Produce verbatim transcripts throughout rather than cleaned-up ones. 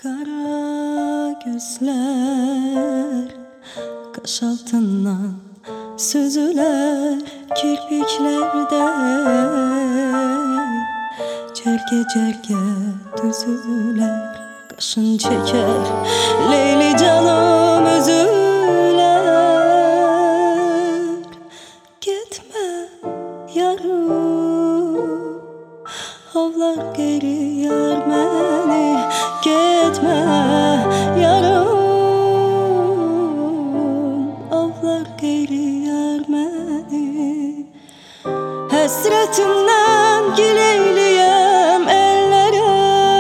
Kara gözler kaş altından süzüler kirpiklerde, celge celge düzüler kaşın çeker Leyli canım üzüler. Gitme yarım, havlar geri yar beni. Gitme yarım, avlar geri yar beni. Hasretinden gileyliyem ellere,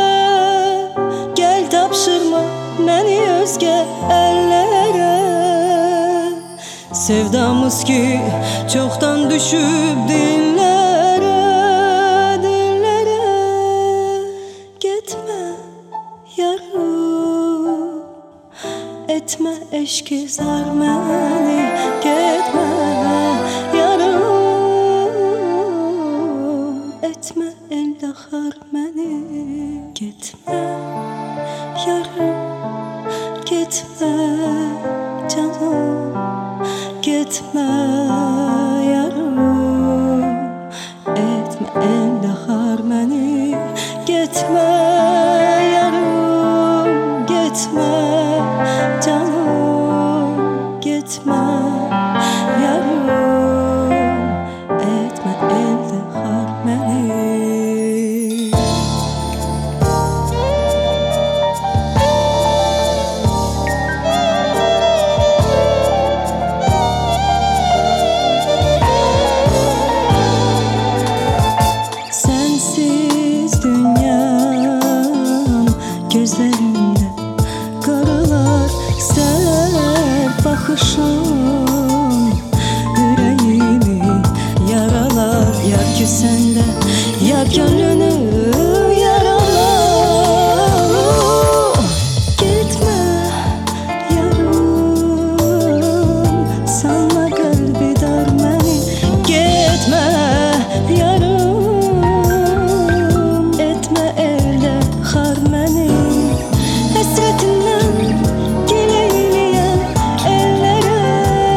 gel tapşırma beni özge ellere. Sevdamız ki çoktan düşüp dillere, dillere. Gitme yarım, etme eşki zar beni. Gitme yarım, etme elde har beni. Gitme yarım, gitme canım. Gitme yarım, etme elde har beni. Gitme yarım, gitme canım. Gitme yarım, etme elde har beni. Sensiz dünyam gözlerinde karalar ser bakışın, yüreğimi yaralar. Yar ki sende, yar gönlünü yaralar. Gitme yarım, sanma kalbi dar beni. Gitme yarım, etme elde har beni. Hasretinden gileyliyem ellere,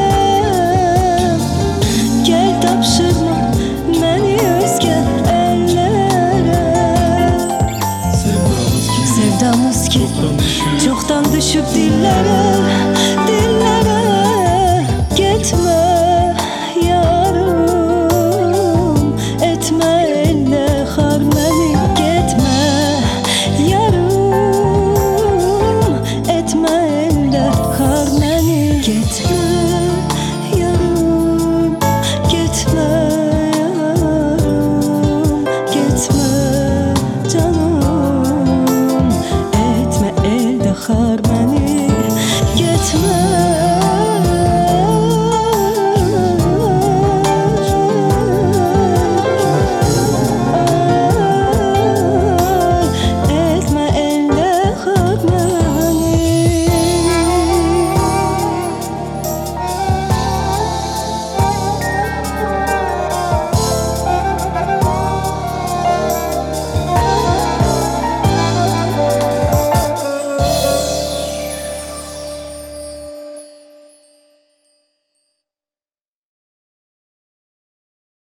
gel tapşırma beni özge ellere. Sevdamız ki çoktan düşüp dillere,